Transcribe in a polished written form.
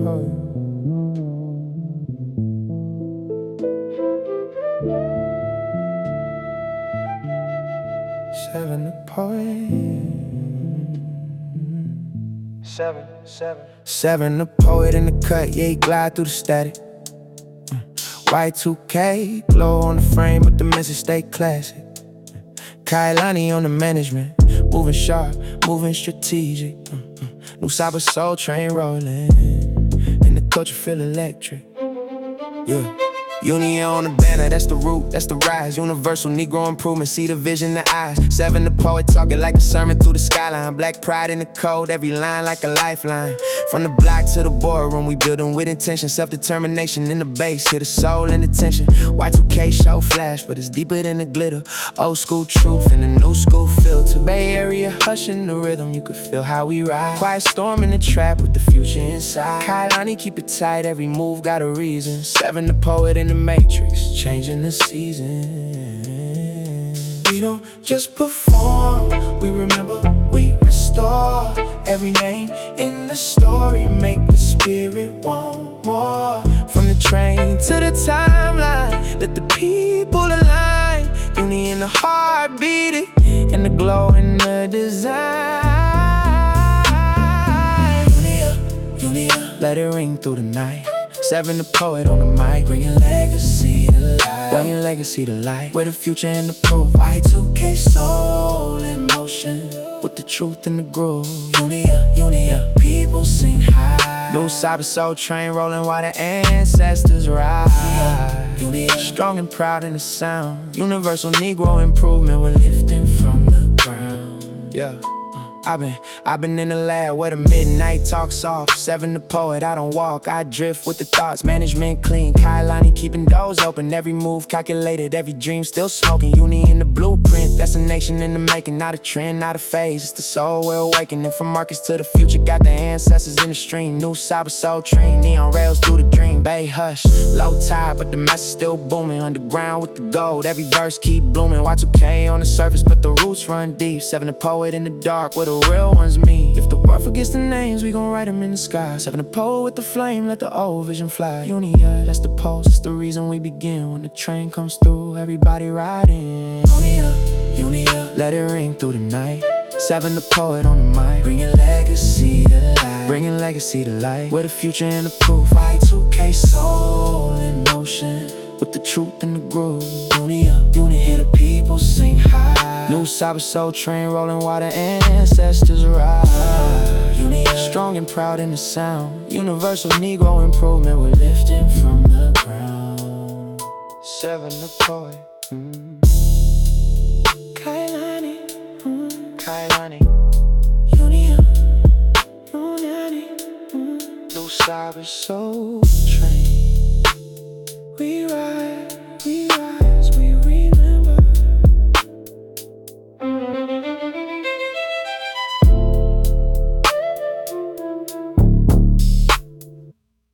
poet. Seven the poet. Seven the poet in the cut, yeah, he glide through the static. Y2K, glow on the frame, but the message stay classic. Kailani on the management, moving sharp, moving strategic. New Cyber Soul train rolling, and the culture feel electric. Yeah. Union on the banner, that's the root, that's the rise. Universal Negro improvement, see the vision in the eyes. Seven the poet, talking like a sermon through the skyline. Black pride in the code, every line like a lifeline. From the block to the boardroom, we building with intention. Self-determination in the base, hear the soul and attention. Y2K show flash, but it's deeper than the glitter. Old school truth and a new school filter. Bay Area hushing the rhythm, you could feel how we ride. Quiet storm in the trap with the future inside. Kailani keep it tight, every move got a reason. Seven the poet in the matrix, changing the season. We don't just perform, we remember, we restore. Every name in the story make the spirit want more. From the train to the timeline, let the people align. Uni in the heartbeat, and the glow in the design. Unia, let it ring through the night. Seven the poet on the mic, bringing legacy to life. Bringing legacy to life, with the future and the proof. Y2K soul in motion, with the truth and the groove. Unia, people sing high. New Cyber Soul train rolling while the ancestors ride. Unia, strong and proud in the sound. Universal Negro improvement, we're lifting from the ground. Yeah. I've been in the lab where the midnight talks off. Seven the poet, I don't walk, I drift with the thoughts. Management clean, Kailani keeping doors open. Every move calculated, every dream still smoking. Uni in the blueprint, that's a nation in the making. Not a trend, not a phase, it's the soul we're awakening. From markets to the future, got the ancestors in the stream. New Cyber Soul train, neon rails through the dream. Bay hush, low tide, but the message still booming. Underground with the gold, every verse keep blooming. Y2K on the surface, but the roots run deep. Seven the poet in the dark, where the real ones meet. If the world forgets the names, we gun write them in the sky. Seven the poet with the flame, let the old vision fly. Unia, that's the pulse, it's the reason we begin. When the train comes through, everybody riding. Unia, let it ring through the night. Seven the poet on the mic, bringing legacy to life. Bringing legacy to life, with the future and the proof. Y2K soul in motion, with the truth and the groove. Unia, hear the people sing high. New Cyber Soul train rolling while the ancestors ride. Unia, strong and proud in the sound. Universal Negro improvement, we're lifting from the ground. Seven the poet. Kailani, Kailani. Unia, New Cyber Soul train, we ride.